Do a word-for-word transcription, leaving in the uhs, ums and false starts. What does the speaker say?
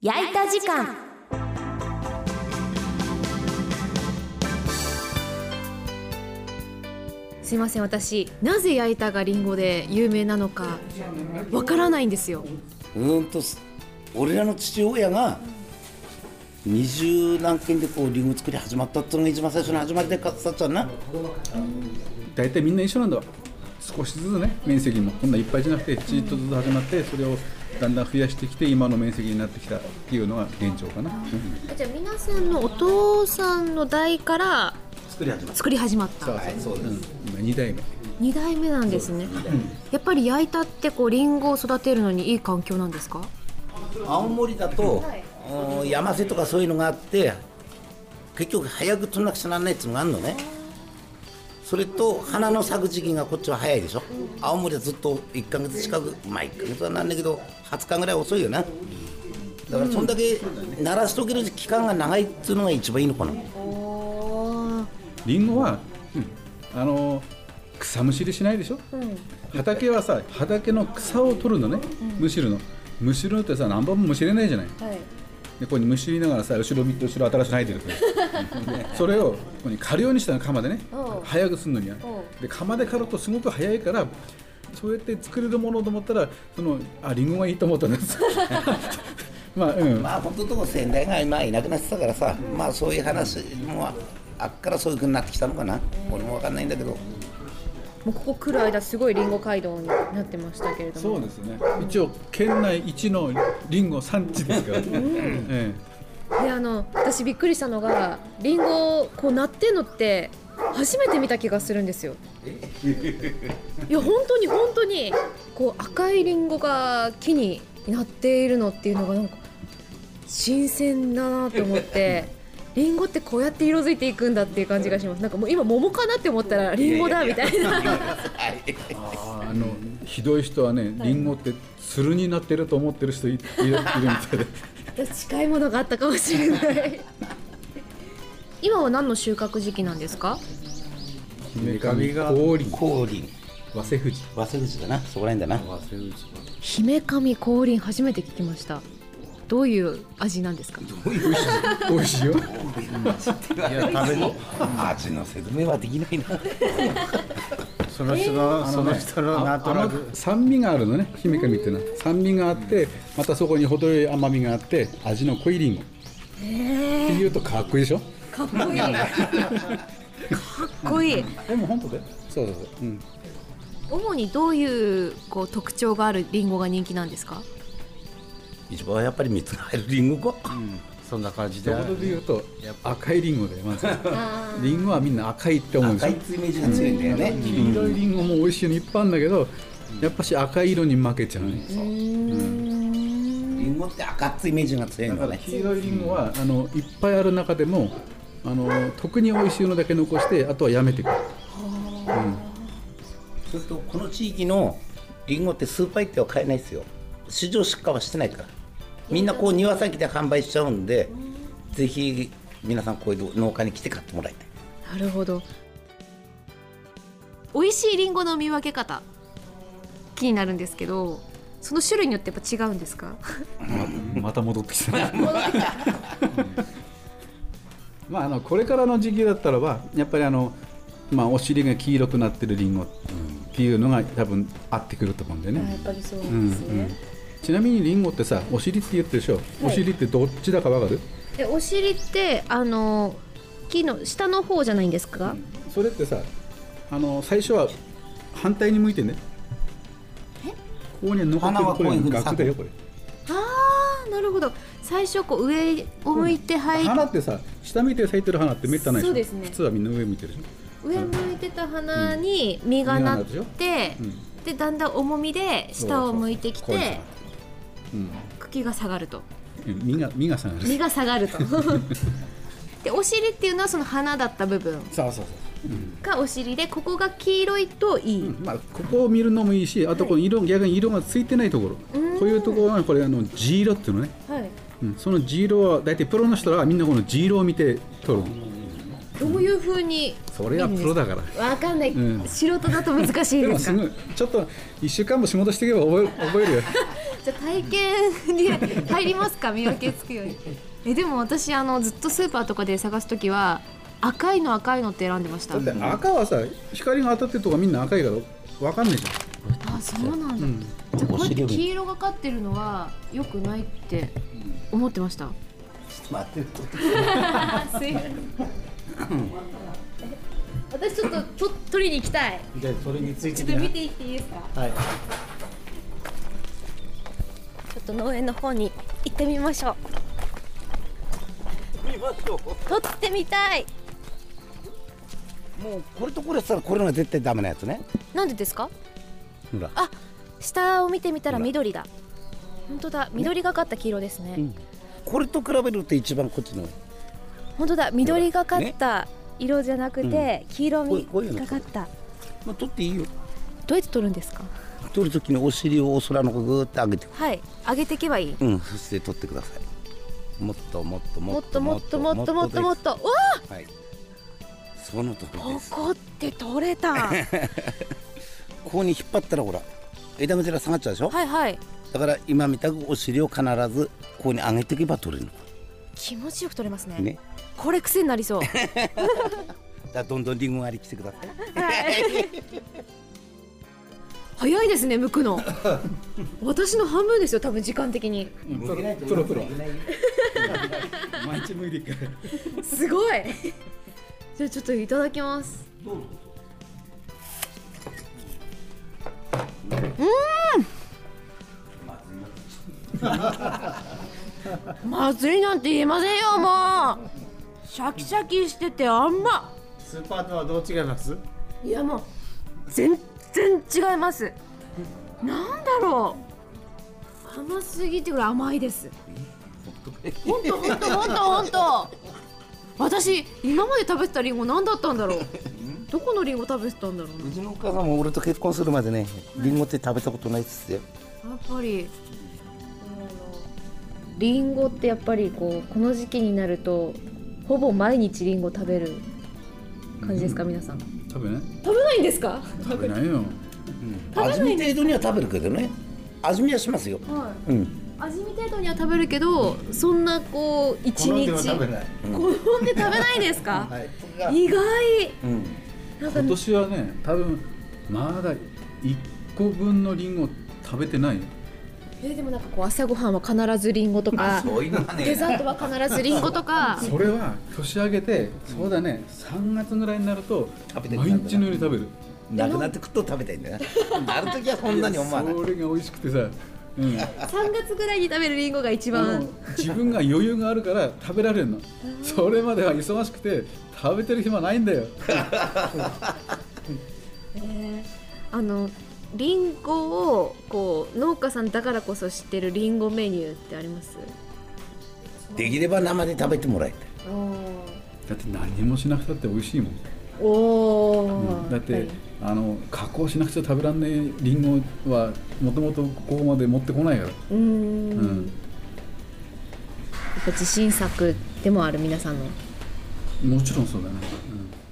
焼いた時間。すいません、私なぜ焼いたがリンゴで有名なのかわからないんですよ。 うーんと俺らの父親が二十何軒でこうリンゴ作り始まったっていうのが一番最初の始まりで買ってたんな。 大体みんな一緒なんだわ。少しずつね、面積もこんないっぱいじゃなくてちっとずつ始まって、それをだんだん増やしてきて今の面積になってきたっていうのが現状かな。 じゃあ皆さんのお父さんの代から作り始まった作り始まった。 はい、そうです、うん、 今に代目に代目なんですね。やっぱり焼いたってこうリンゴを育てるのにいい環境なんですか？ 青森だと、はい、山瀬とかそういうのがあって結局早く取らなくちゃならないっていうのがあるのね。それと花の咲く時期がこっちは早いでしょ。青森はずっといっかげつ近く、まあいっかげつはなんだけどはつかぐらい遅いよな。だからそんだけ鳴らしとける期間が長いっていうのが一番いいのかな。 リンゴは、うん、あの草むしりしないでしょ、うん、畑はさ、畑の草を取るのね、うん、むしるのむしるのってさ、何本もむしれないじゃない、はい、でここにむしりながらさ、後ろ見て後ろ新しく生えてるそれをここに刈るようにしたの、鎌でね、早くするのには。で鎌で刈るとすごく早いから、そうやって作れるものと思ったら、そのあリンゴがいいと思ったんですまあ、うん、 まあ本当とこ先代が今いなくなってたからさ、うん、まあそういう話もあっからそういう風になってきたのかな、うん、俺も分かんないんだけど。 もうここ来る間すごいリンゴ街道になってましたけれども。 そうですね、一応県内一のリンゴ産地ですから、うんええ、であの私びっくりしたのが、リンゴこうなってんのって初めて見た気がするんですよ。いや本当に本当にこう赤いリンゴが木になっているのっていうのがなんか新鮮だなと思ってリンゴってこうやって色づいていくんだっていう感じがします。なんかもう今桃かなって思ったらリンゴだみたいな。 ああのひどい人はね、リンゴってつるになってると思ってる人い る, いるみたいで近いものがあったかもしれない今は何の収穫時期なんですか？ 姫神降臨、 降臨、 早生藤、 早生藤だな、そこら辺だな。 早生藤、 姫神降臨、初めて聞きました。どういう味なんですか？ どういう味？ 美味しいよ。いや食べの味の説明はできないな。 その人の、えー、その人のなんとなく酸味があるのね。姫神ってのは酸味があって、またそこに程よい甘みがあって味の濃いリンゴ。えー、っていうとかっこいいでしょ。 かっこいい。かっこいい。 でも本当で。そうそうそう。うん。 主にどういうこう特徴があるリンゴが人気なんですか？ 一番やっぱり蜜が入るリンゴか、 うん、そんな感じで。 一言で言うと赤いリンゴで、まずリンゴはみんな赤いって思うんですよ。 赤いイメージが強いんだよね。 黄色いリンゴも美味しいのいっぱいあるんだけど、やっぱし赤い色に負けちゃうね。そう、うん、 リンゴって赤っつイメージが強いのね。 だから黄色いリンゴはあのいっぱいある中でもあの特に美味しいのだけ残して、あとはやめていく。 そうするとこの地域のリンゴってスーパー行っては買えないですよ。市場出荷はしてないから、みんなこう庭先で販売しちゃうんで、ぜひ皆さんこういう農家に来て買ってもらいたい。 なるほど。美味しいリンゴの見分け方気になるんですけど、その種類によってやっぱ違うんですか？ ま, また戻ってきたまああのこれからの時期だったらばやっぱりあの、まあ、お尻が黄色くなってるリンゴっていうのが多分合ってくると思うんでね。 やっぱりそうなんですね、うんうん。 ちなみにリンゴってさ、お尻って言ってるでしょ、はい、お尻ってどっちだかわかる？ え、お尻ってあの木の下の方じゃないんですか？うん、 それってさ、あの最初は反対に向いてね。え？ここには残ってる、これ額だよこれ。 あー、なるほど。最初こう上を向いて生えて、 花ってさ、下向いて咲いてる花ってめったないでしょ。 そうですね。 普通はみんな上向いてるでしょ。 上向いてた花に実がなって、うん、でだんだん重みで下を向いてきて、そうそうそう、うん、茎が下がると、 実が、実が下がる実が下がるとでお尻っていうのはその花だった部分がお尻で、ここが黄色いといい、 うんまあ、ここを見るのもいいし、あとこの色、はい、逆に色がついてないところ、こういうところはこれあの地色っていうのね、はいうん、その地色は大体プロの人はみんなこの地色を見て取る。 どういう風に？ それはプロだから分かんない、うん、素人だと難しいですか？ でもすぐちょっといっしゅうかんも仕事していけば覚え、覚えるよじゃあ体験に入りますか、見分けつくように。えでも私あのずっとスーパーとかで探すときは赤いの赤いのって選んでました。 だって赤はさ、光が当たってるとかみんな赤いから分かんないじゃん。 あ、そうなんだ、 うん、 じゃあこれ黄色がかってるのは良くないって思ってました。 待ってるすいません私ちょっとと取りに行きたい。 じゃあそれについてちょっと見ていっていいですか。 はい。 ちょっと農園の方に行ってみましょう。 見ましょう。 取ってみたい。 もうこれとこれしたらこれが絶対ダメなやつね。 なんでですか。 ほら。 あ、下を見てみたら緑だ。本当だ、緑がかった黄色ですね。 うん、これと比べると一番こっちの。 本当だ、緑がかった色じゃなくて、ね、黄色みがかった。 まあ取っていいよ。 どうやって取るんですか。 取るときにお尻をお空の方ぐーって上げて。 はい、上げていけばいい。 うん、そして取ってください。もっともっとももっともっともっともっともっと。わあ。はい。その通りです。 ここって取れた。 ここに引っ張ったらほら枝口が下がっちゃうでしょ。 はいはい。 だから今みたくお尻を必ずここに上げていけば取れるの。 気持ちよく取れますね。 ね。 これ癖になりそう。 だからどんどんリンゴ狩り来てください。 はい、早いですね、剥くの。私の半分ですよ、多分時間的に。 プロプロプロ。毎日無理か。 すごい。じゃあちょっといただきます。うん。まずいなんて言えませんよ、もう。シャキシャキしててあんま。 スーパーとはどう違います？ いやもう全然違います。なんだろう。甘すぎてぐらい甘いです。ほんとほんとほんとほんと。私今まで食べてたリンゴ何だったんだろう。どこのリンゴ食べてたんだろうな。 うちのお母さんも俺と結婚するまでね、リンゴって食べたことないですよ。 やっぱりリンゴってやっぱりこうこの時期になるとほぼ毎日リンゴ食べる感じですか、皆さん。 食べない？ 食べないんですか？ 食べないよ。 味見程度には食べるけどね。味見はしますよ。 はい。うん。 味見程度には食べるけど、そんなこう一日好んで食べない。 食べないですか？ はい。 意外。 うん。 なんか今年はね、多分まだいっこぶんのリンゴ食べてない。 えーでもなんかこう朝ごはんは必ずリンゴとか、 そういうのはね。 デザートは必ずリンゴとか。 それは年明けて、そうだね、さんがつぐらいになると食べてる毎日のように食べる。 なくなってくと食べたいんだよ。ある時はそんなに思わない。 それが美味しくてさ、うん、 さんがつぐらいに食べるリンゴが一あの番。 自分が余裕があるから食べられるの。それまでは忙しくて食べてる暇ないんだよ。 えーあのリンゴをこう農家さんだからこそ知ってるリンゴメニューってあります？ できれば生で食べてもらいたい。 だって何もしなくたって美味しいもん。 おー、 だって、 はい、 あの加工しなくちゃ食べらんないリンゴはもともとここまで持ってこないから。 うーん、うん、やっぱ自信作でもある皆さんの。 もちろんそうだね。うん